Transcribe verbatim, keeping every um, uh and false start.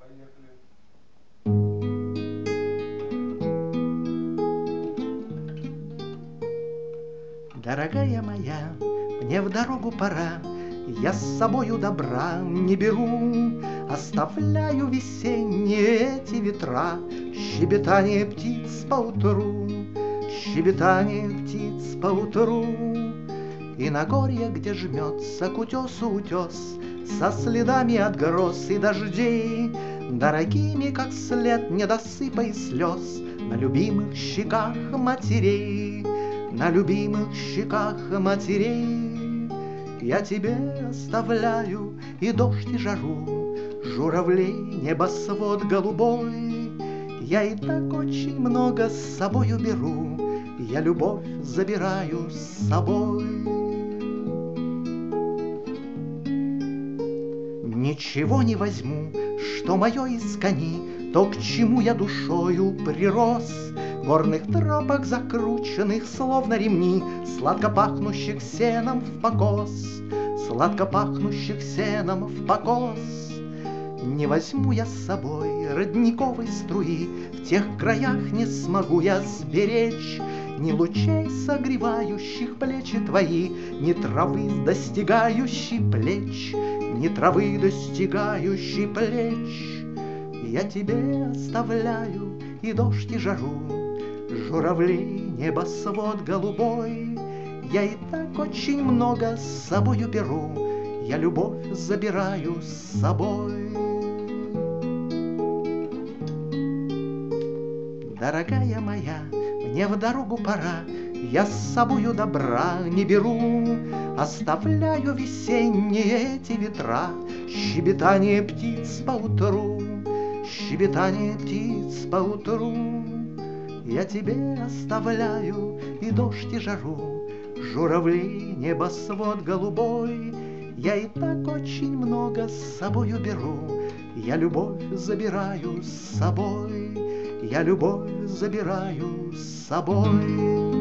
Дорогая моя, мне в дорогу пора, я с собою добра не беру, оставляю весенние эти ветра, щебетание птиц поутру, щебетание птиц поутру. И на горе, где жмется к утесу утес, со следами от гроз и дождей, дорогими, как след недосыпа и слез, на любимых щеках матерей, на любимых щеках матерей. Я тебе оставляю и дождь, и жару, журавлей, небосвод голубой. Я и так очень много с собою беру, я любовь забираю с собой. Ничего не возьму, что мое из кони, то, к чему я душою прирос. Горных тропок закрученных, словно ремни, сладко пахнущих сеном в покос, сладко пахнущих сеном в покос. Не возьму я с собой родниковой струи, в тех краях не смогу я сберечь ни лучей, согревающих плечи твои, ни травы, достигающей плеч, ни травы, достигающей плеч. Я тебе оставляю и дождь, и жару, журавлей, небосвод голубой. Я и так очень много с собою беру, я любовь забираю с собой. Дорогая моя, мне в дорогу пора, я с собою добра не беру, оставляю весенние эти ветра, щебетание птиц поутру, щебетание птиц поутру. Я тебе оставляю и дождь, и жару, журавлей, небосвод голубой. Я и так очень много с собою беру, я любовь забираю с собой, я любовь забираю с собой.